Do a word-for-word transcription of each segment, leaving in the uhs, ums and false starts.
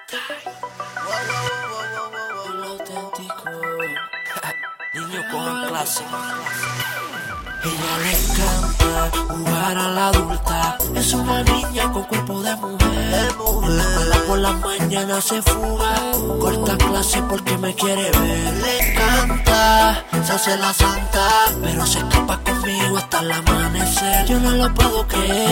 El auténtico niño con clase. Ella le encanta jugar a la adulta. Es una niña con cuerpo de mujer. En la escuela por las mañanas se fuga. Corta clase porque me quiere ver. Le encanta, se hace la santa, pero se escapa conmigo hasta el amanecer. Yo no lo puedo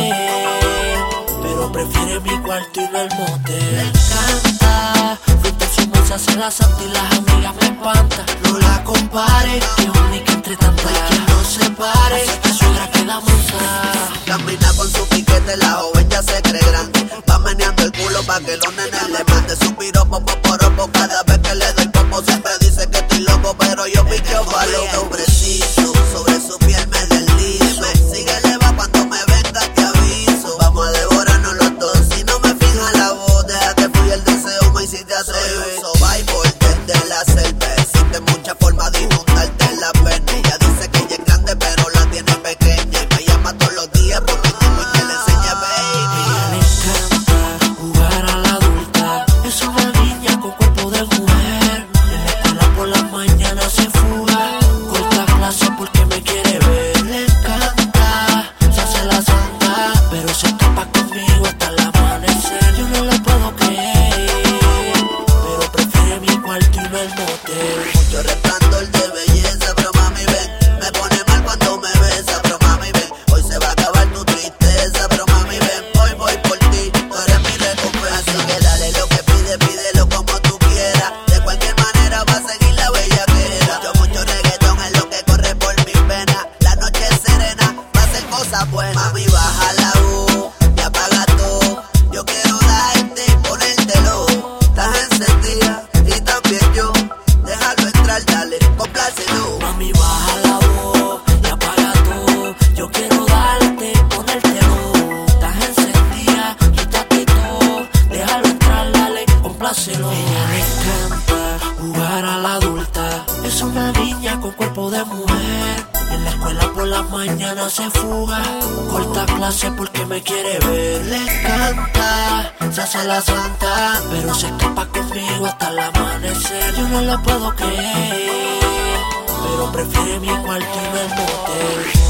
creer, pero prefiere mi cuarto y no el motel. Le encanta, frente a su mesa se la santa y las amigas me espantan. No la compare, que única entre tantas. Quien no se pare, que suegra queda mansa. Camina con su piquete, la joven ya se cree grande. Va meneando el culo pa' que los nenes le mande. Suspiro, popo, poropo, cada vez que le doy popo. Siempre dice que estoy loco, pero yo picheo palo. Preciso, sobre su piel me deslizo. Síguele, va cuando me venga te aviso. Vamos a devorarnos los dos, si no me fija la voz. Deja que fluya el deseo, me hiciste hacer uso. Survivor desde la selva. Existe muchas formas de inundarte la pena. Ella dice que ella es grande, pero la tiene pequeña. Y me llama todos los días porque tengo que le enseñe, baby. Ella le encanta jugar a la adulta. Es una niña con cuerpo de mujer. En la escuela por las mañanas se fuga. Corta clase porque me quiere ver. Le encanta, se hace la santa, pero se escapa conmigo hasta el amanecer. Yo no lo puedo creer, pero prefiere mi cuarto y no el motel. Mucho resplandor de belleza, pero mami ven. Me pone mal cuando me besa, pero mami ven. Hoy se va a acabar tu tristeza, pero mami ven. Hoy voy por ti, tú eres mi recompensa. Así que dale lo que pide, pídelo como tú quieras. De cualquier manera va a seguir la bellaquera. Mucho, mucho reggaetón es lo que corre por mis venas. La noche es serena, va a hacer cosas buenas. Mami baja la voz y apaga todo. Yo quiero darte y ponértelo. Estás encendida y también yo. Déjalo entrar, dale, complácelo. Mami, baja la voz y apaga todo. Yo quiero darte, ponértelo. Estás encendida, quítate todo. Déjalo entrar, dale, complácelo. Ella le encanta jugar a la adulta. Es una niña con cuerpo de mujer. En la escuela por las mañanas se fuga. Corta clase porque me quiere ver. Le encanta, se hace la santa, pero se escapa conmigo hasta el amanecer. Yo no lo puedo creer, pero prefiere mi cuarto y no el motel.